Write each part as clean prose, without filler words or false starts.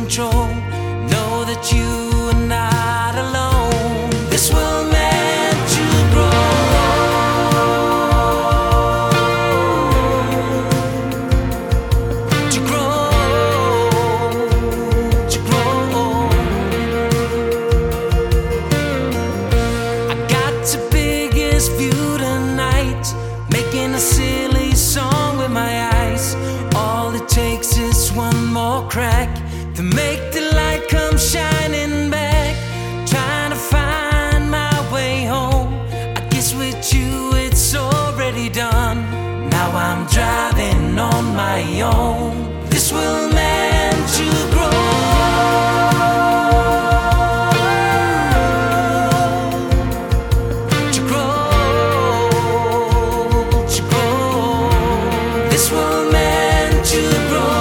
control. Know that you are not alone. This will meant to grow. To grow. To grow. I got the biggest view tonight, making a silly song with my eyes. All it takes is one more crack to make the light come shining back. Trying to find my way home. I guess with you it's already done. Now I'm driving on my own. This will meant to grow. To grow. To grow. This will meant to grow.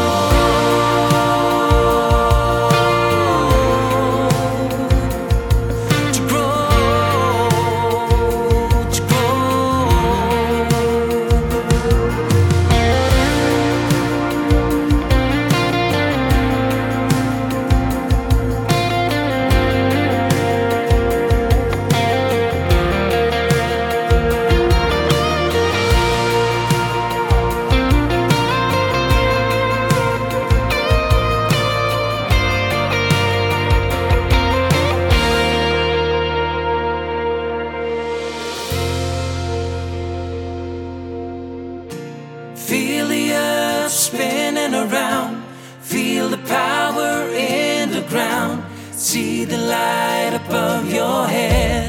Feel the earth spinning around. Feel the power in the ground. See the light above your head.